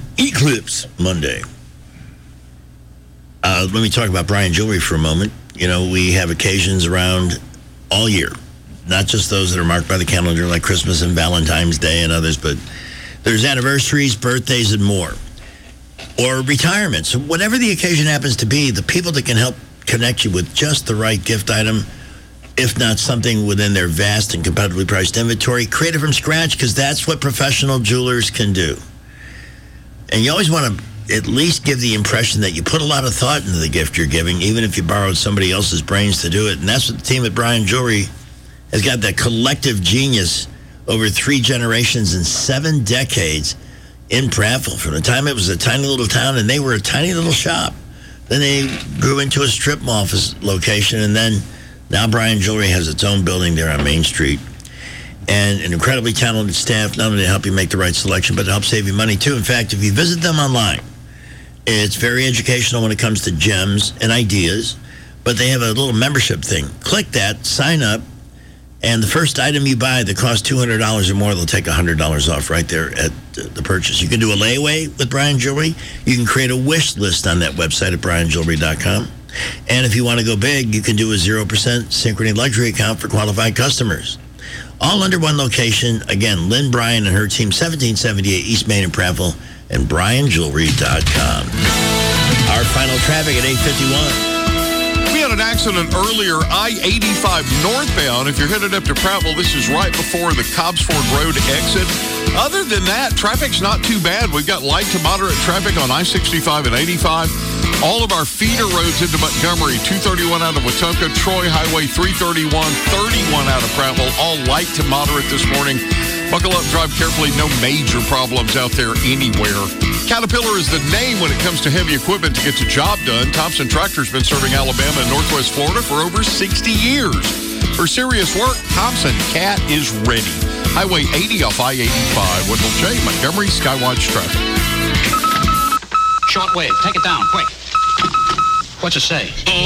Let me talk about Brian Jewelry for a moment. You know, we have occasions around all year. Not just those that are marked by the calendar like Christmas and Valentine's Day and others, but there's anniversaries, birthdays, and more. Or retirements. Whatever the occasion happens to be, the people that can help connect you with just the right gift item, if not something within their vast and competitively priced inventory, create it from scratch, because that's what professional jewelers can do. And you always want to at least give the impression that you put a lot of thought into the gift you're giving, even if you borrowed somebody else's brains to do it. And that's what the team at Brian Jewelry has got, that collective genius over 3 generations and 7 decades in Prattville. From the time it was a tiny little town and they were a tiny little shop, then they grew into a strip mall location, and then now Brian Jewelry has its own building there on Main Street. And an incredibly talented staff, not only to help you make the right selection, but to help save you money too. In fact, if you visit them online It's very educational when it comes to gems and ideas, but they have a little membership thing. Click that, sign up, and the first item you buy that costs $200 or more, they'll take $100 off right there at the purchase. You can do a layaway with Bryan Jewelry. You can create a wish list on that website at BryanJewelry.com. And if you want to go big, you can do a 0% Synchrony luxury account for qualified customers. All under one location. Again, Lynn Bryan and her team, 1778 East Main in Prattville, and BryanJewelry.com. Our final traffic at 8:51. We had an accident earlier, I-85 northbound. If you're headed up to Prattville, this is right before the Cobbsford Road exit. Other than that, traffic's not too bad. We've got light to moderate traffic on I-65 and 85. All of our feeder roads into Montgomery, 231 out of Wetumpka, Troy Highway 331, 31 out of Prattville, all light to moderate this morning. Buckle up, drive carefully. No major problems out there anywhere. Caterpillar is the name when it comes to heavy equipment to get the job done. Thompson Tractor's been serving Alabama and Northwest Florida for over 60 years. For serious work, Thompson Cat is ready. Highway 80 off I-85, Wendell J, Montgomery, Skywatch traffic. Shortwave, take it down, quick. What's it say?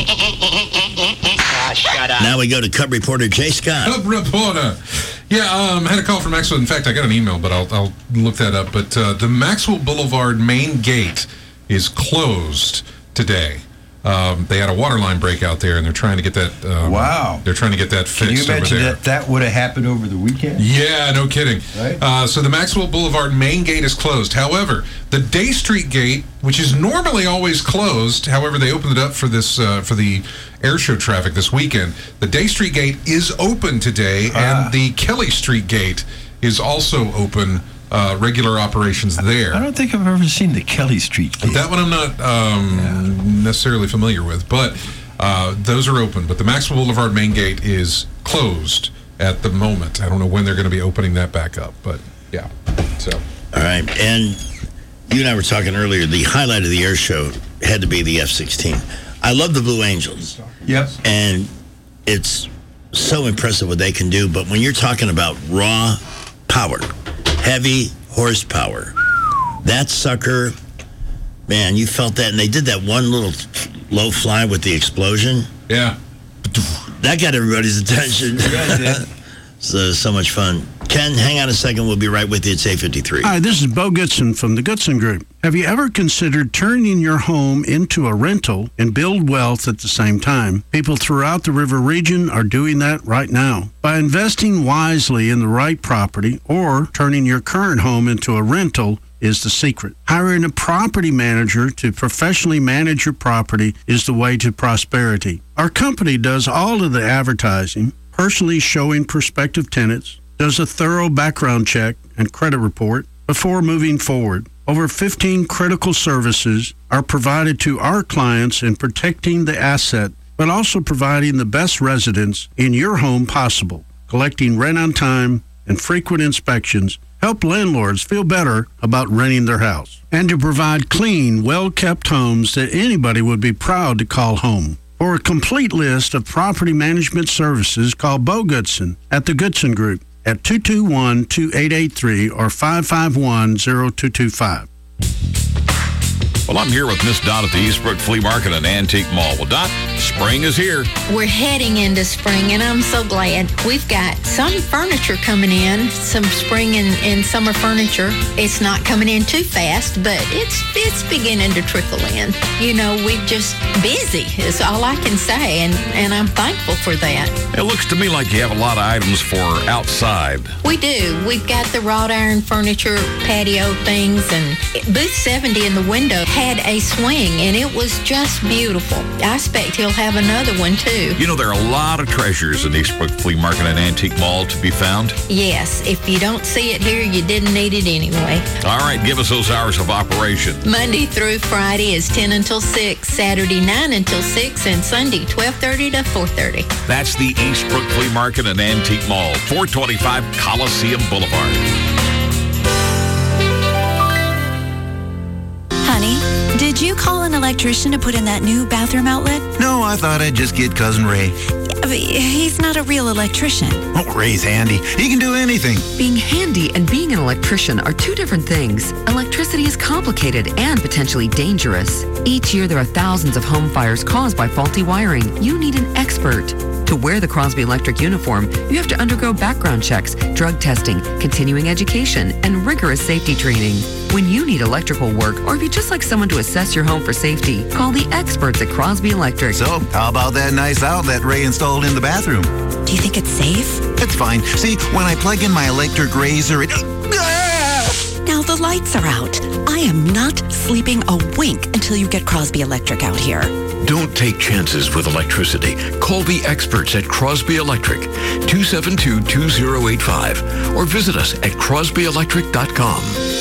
Shut up. Now we go to Cub reporter Jay Scott. Cub reporter. Yeah, I had a call from Maxwell. In fact, I got an email, but I'll look that up. But the Maxwell Boulevard main gate is closed today. They had a water line break out there, and they're trying to get that. Wow! They're trying to get that fixed. Can you imagine over there. that would have happened over the weekend? Yeah, no kidding. Right? So the Maxwell Boulevard main gate is closed. However, the Day Street gate, which is normally always closed, however they opened it up for this for the air show traffic this weekend. The Day Street gate is open today, and the Kelly Street gate is also open. Regular operations there. I don't think I've ever seen the Kelly Street gate. That one I'm not necessarily familiar with, but those are open. But the Maxwell Boulevard main gate is closed at the moment. I don't know when they're going to be opening that back up, but yeah. So. All right, and you and I were talking earlier, the highlight of the air show had to be the F-16. I love the Blue Angels. Yep. And it's so impressive what they can do, but when you're talking about raw power, heavy horsepower, that sucker, man, you felt that. And they did that one little low fly with the explosion. Yeah. That got everybody's attention. So much fun. Ken, hang on a second. We'll be right with you. It's 8:53. Hi, this is Bo Goodson from the Goodson Group. Have you ever considered turning your home into a rental and build wealth at the same time? People throughout the River region are doing that right now. By investing wisely in the right property or turning your current home into a rental is the secret. Hiring a property manager to professionally manage your property is the way to prosperity. Our company does all of the advertising, personally showing prospective tenants, does a thorough background check and credit report before moving forward. Over 15 critical services are provided to our clients in protecting the asset, but also providing the best residence in your home possible. Collecting rent on time and frequent inspections help landlords feel better about renting their house. And to provide clean, well-kept homes that anybody would be proud to call home. For a complete list of property management services, call Bo Goodson at the Goodson Group at 221-2883 or 551-0225. Well, I'm here with Miss Dot at the Eastbrook Flea Market and Antique Mall. Well, Dot, spring is here. We're heading into spring, and I'm so glad. We've got some furniture coming in, some spring and summer furniture. It's not coming in too fast, but it's beginning to trickle in. You know, we're just busy, is all I can say, and I'm thankful for that. It looks to me like you have a lot of items for outside. We do. We've got the wrought iron furniture, patio things, and booth 70 in the window had a swing, and it was just beautiful. I expect he'll have another one, too. You know, there are a lot of treasures in Eastbrook Flea Market and Antique Mall to be found. Yes, if you don't see it here, you didn't need it anyway. All right, give us those hours of operation. Monday through Friday is 10 until 6, Saturday 9 until 6, and Sunday 12:30 to 4:30. That's the Eastbrook Flea Market and Antique Mall, 425 Coliseum Boulevard. Honey, did you call an electrician to put in that new bathroom outlet? No, I thought I'd just get Cousin Ray. He's not a real electrician. Don't raise Andy. He can do anything. Being handy and being an electrician are two different things. Electricity is complicated and potentially dangerous. Each year there are thousands of home fires caused by faulty wiring. You need an expert. To wear the Crosby Electric uniform, you have to undergo background checks, drug testing, continuing education, and rigorous safety training. When you need electrical work, or if you just like someone to assess your home for safety, call the experts at Crosby Electric. So, how about that nice outlet Ray installed in the bathroom? Do you think it's safe? It's fine. See, when I plug in my electric razor, it... Now the lights are out. I am not sleeping a wink until you get Crosby Electric out here. Don't take chances with electricity. Call the experts at Crosby Electric, 272-2085, or visit us at crosbyelectric.com.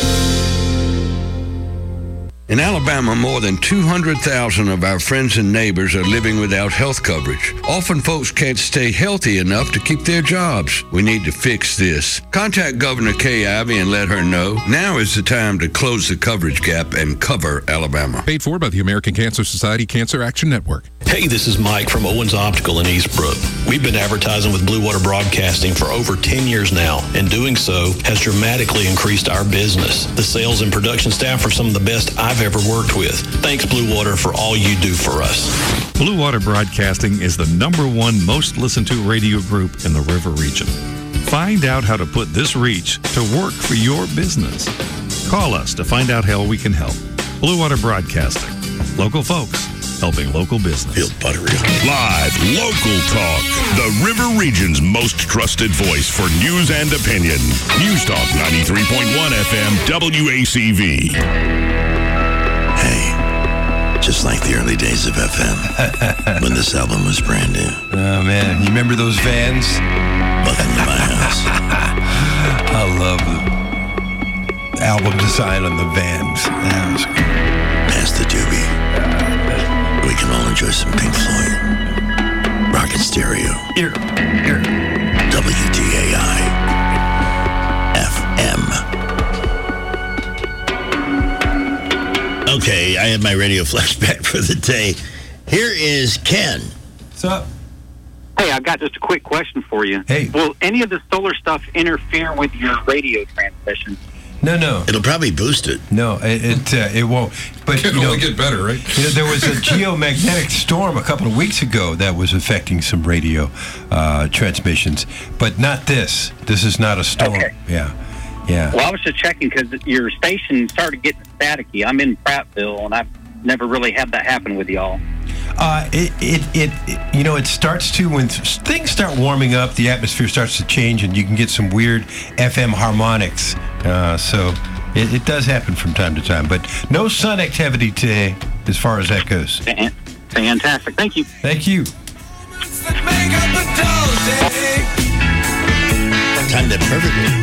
In Alabama, more than 200,000 of our friends and neighbors are living without health coverage. Often folks can't stay healthy enough to keep their jobs. We need to fix this. Contact Governor Kay Ivey and let her know. Now is the time to close the coverage gap and cover Alabama. Paid for by the American Cancer Society Cancer Action Network. Hey, this is Mike from Owens Optical in Eastbrook. We've been advertising with Blue Water Broadcasting for over 10 years now, and doing so has dramatically increased our business. The sales and production staff are some of the best I've ever worked with. Thanks, Blue Water, for all you do for us. Blue Water Broadcasting is the #1 most listened to radio group in the River Region. Find out how to put this reach to work for your business. Call us to find out how we can help. Blue Water Broadcasting. Local folks helping local business. Live, local talk. The River Region's most trusted voice for news and opinion. News Talk 93.1 FM WACV. Hey, just like the early days of FM, when this album was brand new. Oh, man. You remember those vans? Welcome to my house. I love the album design on the vans. That was cool. Pass the doobie. We can all enjoy some Pink Floyd. Rocket Stereo. Here. WDAI. FM. Okay, I have my radio flashback for the day. Here is Ken. What's up? Hey, I've got just a quick question for you. Hey. Will any of the solar stuff interfere with your radio transmission? No. It'll probably boost it. No, it won't. But It can only get better, right? There was a geomagnetic storm a couple of weeks ago that was affecting some radio transmissions, but not this. This is not a storm. Okay. Yeah. Well, I was just checking because your station started getting staticky. I'm in Prattville, and I've never really had that happen with y'all. It starts to, when things start warming up, the atmosphere starts to change, and you can get some weird FM harmonics. So it does happen from time to time, but no sun activity today as far as that goes. Fantastic. Thank you. Thank you. Timed it perfectly.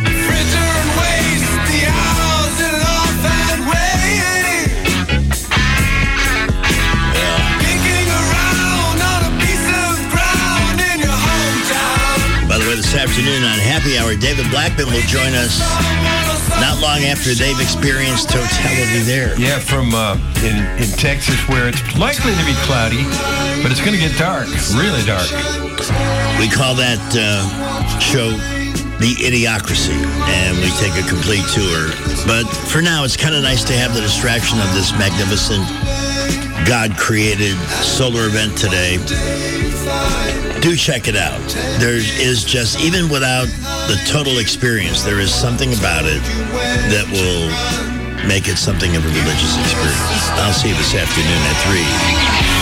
By the way, this afternoon on Happy Hour, David Blackman will join us not long after they've experienced totality there. Yeah, from in Texas, where it's likely to be cloudy, but it's going to get dark, really dark. We call that show The Idiocracy, and we take a complete tour. But for now, it's kind of nice to have the distraction of this magnificent God-created solar event today. Do check it out. There is just, even without the total experience, there is something about it that will make it something of a religious experience. I'll see you this afternoon at 3.